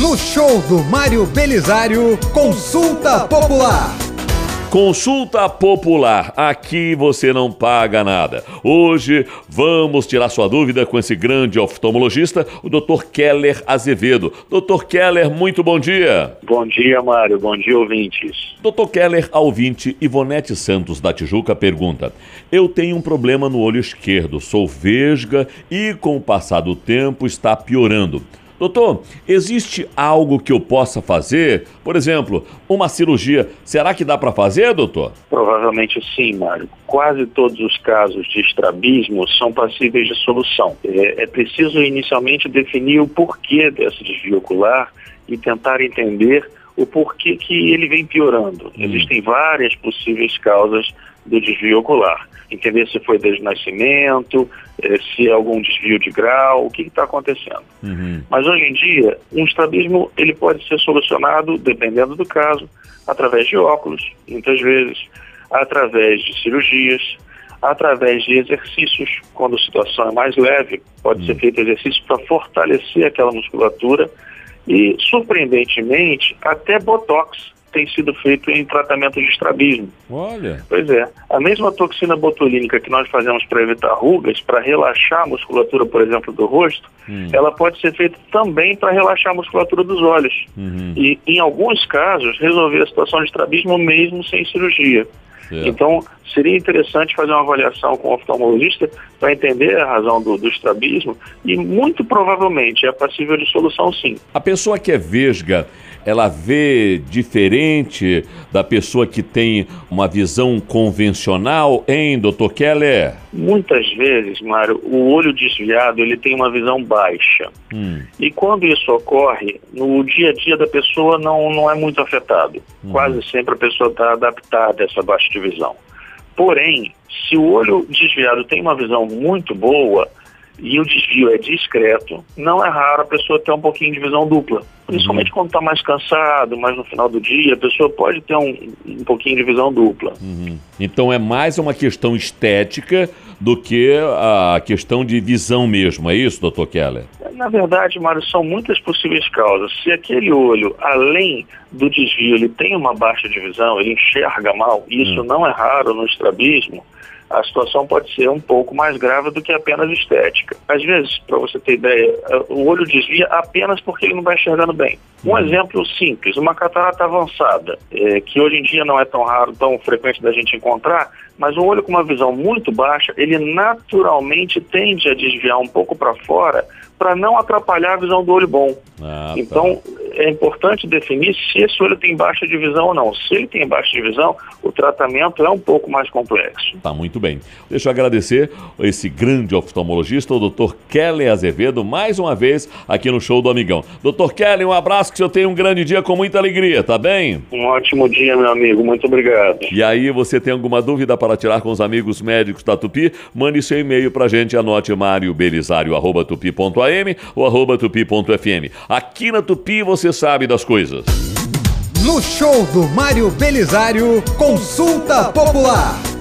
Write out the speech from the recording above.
No show do Mário Belisário, Consulta Popular. Consulta Popular, aqui você não paga nada. Hoje vamos tirar sua dúvida com esse grande oftalmologista, o Dr. Keller Azevedo. Dr. Keller, muito bom dia. Bom dia, Mário. Bom dia, ouvintes. Dr. Keller, a ouvinte Ivonete Santos da Tijuca pergunta: eu tenho um problema no olho esquerdo, sou vesga e com o passar do tempo está piorando. Doutor, existe algo que eu possa fazer? Por exemplo, uma cirurgia. Será que dá para fazer, doutor? Provavelmente sim, Mário. Quase todos os casos de estrabismo são passíveis de solução. É preciso inicialmente definir o porquê desse desvio ocular e tentar entender o porquê que ele vem piorando. Existem várias possíveis causas do desvio ocular. Entender se foi desde o nascimento, se é algum desvio de grau, o que está acontecendo. Mas hoje em dia, um estrabismo ele pode ser solucionado, dependendo do caso, através de óculos, muitas vezes, através de cirurgias, através de exercícios, quando a situação é mais leve, pode ser feito exercício para fortalecer aquela musculatura e, surpreendentemente, até botox tem sido feito em tratamento de estrabismo. Olha! Pois é. A mesma toxina botulínica que nós fazemos para evitar rugas, para relaxar a musculatura, por exemplo, do rosto, ela pode ser feita também para relaxar a musculatura dos olhos. E, em alguns casos, resolver a situação de estrabismo mesmo sem cirurgia. Então, seria interessante fazer uma avaliação com o oftalmologista para entender a razão do estrabismo e, muito provavelmente, é passível de solução sim. A pessoa que é vesga, ela vê diferente da pessoa que tem uma visão convencional, hein, Dr. Keller? Muitas vezes, Mário, o olho desviado ele tem uma visão baixa. E quando isso ocorre, no dia a dia da pessoa não é muito afetado. Quase sempre a pessoa está adaptada a essa baixa de visão. Porém, se o olho desviado tem uma visão muito boa e o desvio é discreto, não é raro a pessoa ter um pouquinho de visão dupla. Principalmente quando está mais cansado, mais no final do dia, a pessoa pode ter um pouquinho de visão dupla. Então é mais uma questão estética do que a questão de visão mesmo, é isso, Dr. Keller? Na verdade, Mário, são muitas possíveis causas. Se aquele olho, além do desvio, ele tem uma baixa de visão, ele enxerga mal, e isso não é raro no estrabismo, a situação pode ser um pouco mais grave do que apenas estética. Às vezes, para você ter ideia, o olho desvia apenas porque ele não vai enxergando bem. Um exemplo simples, uma catarata avançada, que hoje em dia não é tão raro, tão frequente da gente encontrar, mas um olho com uma visão muito baixa, ele naturalmente tende a desviar um pouco para fora para não atrapalhar a visão do olho bom. Então, é importante definir se esse olho tem baixa de visão ou não. Se ele tem baixa de visão, o tratamento é um pouco mais complexo. Tá, muito bem. Deixa eu agradecer esse grande oftalmologista, o Dr. Keller Azevedo, mais uma vez aqui no Show do Amigão. Dr. Keller, um abraço, que o senhor tenha um grande dia com muita alegria, tá bem? Um ótimo dia, meu amigo. Muito obrigado. E aí, você tem alguma dúvida para tirar com os amigos médicos da Tupi? Mande seu e-mail pra gente, anote mariobelisario@tupi.am ou @tupi.fm. Aqui na Tupi você sabe das coisas. No show do Mário Belisário, Consulta Popular.